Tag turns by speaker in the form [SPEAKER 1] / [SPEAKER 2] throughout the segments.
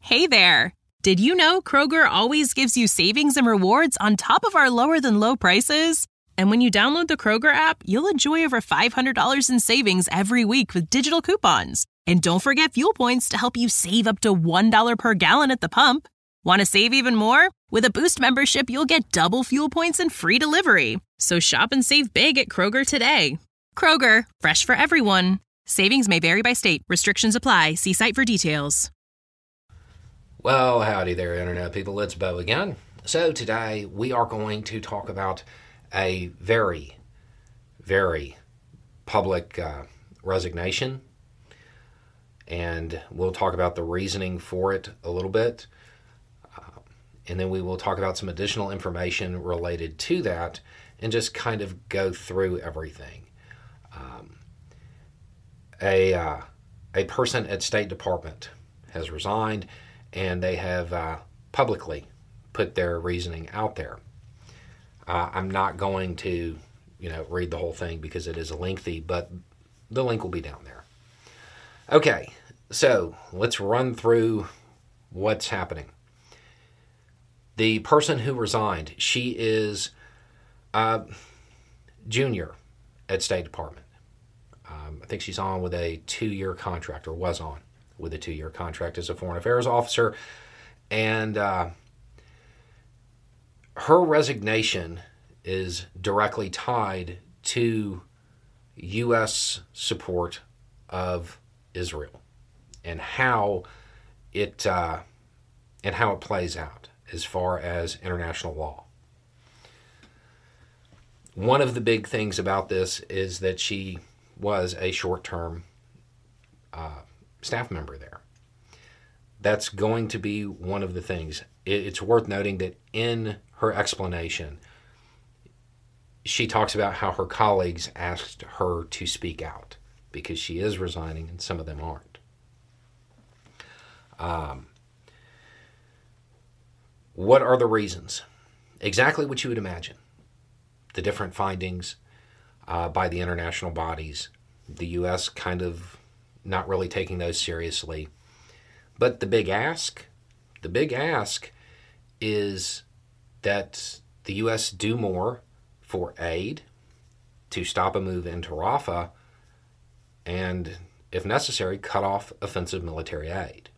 [SPEAKER 1] Hey there! Did you know Kroger always gives you savings and rewards on top of our lower-than-low prices? And when you download the Kroger app, you'll enjoy over $500 in savings every week with digital coupons. And don't forget fuel points to help you save up to $1 per gallon at the pump. Want to save even more? With a Boost membership, you'll get double fuel points and free delivery. So shop and save big at Kroger today. Kroger, fresh for everyone. Savings may vary by state. Restrictions apply. See site for details.
[SPEAKER 2] Well, howdy there, Internet people. It's Bo again. So today we are going to talk about a very, very public resignation. And we'll talk about the reasoning for it a little bit. And then we will talk about some additional information related to that and just kind of go through everything. A person at State Department has resigned, and they have publicly put their reasoning out there. I'm not going to, read the whole thing because it is lengthy, but the link will be down there. Okay, so let's run through what's happening. The person who resigned, she is junior at State Department. I think she's on with a 2-year contract, or was on with a 2-year contract as a foreign affairs officer. And her resignation is directly tied to U.S. support of Israel and how it plays out as far as international law. One of the big things about this is that she was a short-term staff member there. That's going to be one of the things. It's worth noting that in her explanation, she talks about how her colleagues asked her to speak out because she is resigning and some of them aren't. What are the reasons? Exactly what you would imagine. The different findings by the international bodies, the U.S. kind of not really taking those seriously. But the big ask is that the U.S. do more for aid to stop a move into Rafah and, if necessary, cut off offensive military aid.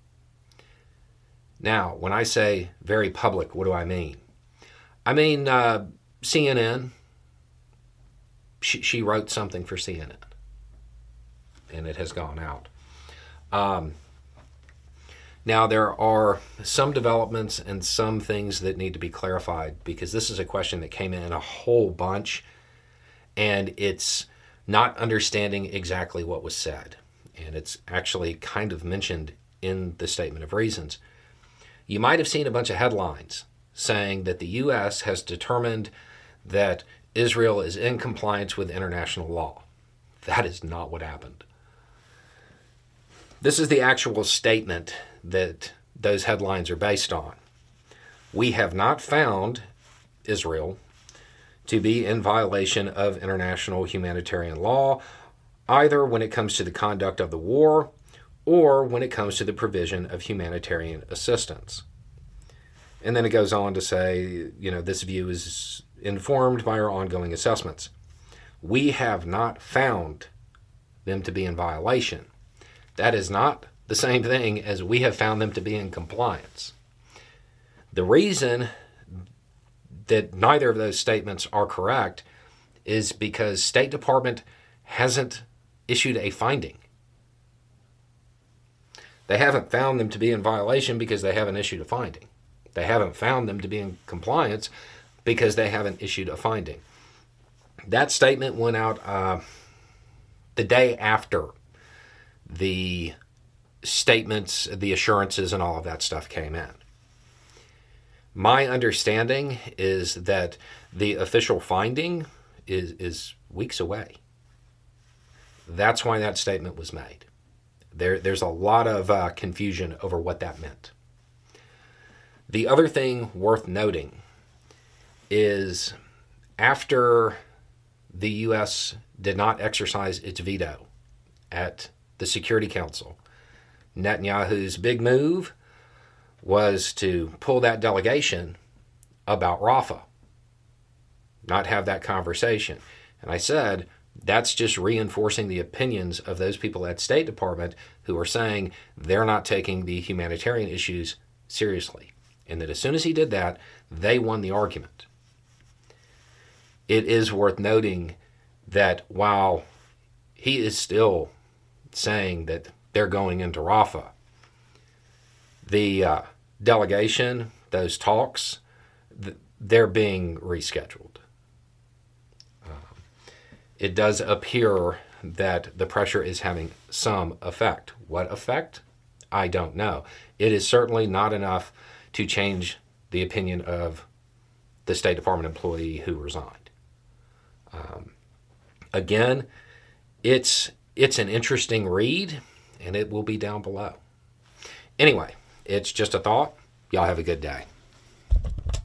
[SPEAKER 2] Now, when I say very public, what do I mean? I mean CNN. She wrote something for CNN, and it has gone out. Now, there are some developments and some things that need to be clarified because this is a question that came in a whole bunch, and it's not understanding exactly what was said. And it's actually kind of mentioned in the Statement of Reasons. You might have seen a bunch of headlines saying that the U.S. has determined that Israel is in compliance with international law. That is not what happened. This is the actual statement that those headlines are based on. We have not found Israel to be in violation of international humanitarian law, either when it comes to the conduct of the war or when it comes to the provision of humanitarian assistance. And then it goes on to say, this view is informed by our ongoing assessments. We have not found them to be in violation. That is not the same thing as we have found them to be in compliance. The reason that neither of those statements are correct is because State Department hasn't issued a finding. They haven't found them to be in violation because they haven't issued a finding. They haven't found them to be in compliance because they haven't issued a finding. That statement went out the day after the statements, the assurances, and all of that stuff came in. My understanding is that the official finding is weeks away. That's why that statement was made. There's a lot of confusion over what that meant. The other thing worth noting is after the U.S. did not exercise its veto at the Security Council, Netanyahu's big move was to pull that delegation about Rafah, not have that conversation. And I said, that's just reinforcing the opinions of those people at State Department who are saying they're not taking the humanitarian issues seriously. And that as soon as he did that, they won the argument. It is worth noting that while he is still saying that they're going into Rafah, the delegation, those talks, they're being rescheduled. It does appear that the pressure is having some effect. What effect? I don't know. It is certainly not enough to change the opinion of the State Department employee who resigned. Again, it's an interesting read, and it will be down below. Anyway, it's just a thought. Y'all have a good day.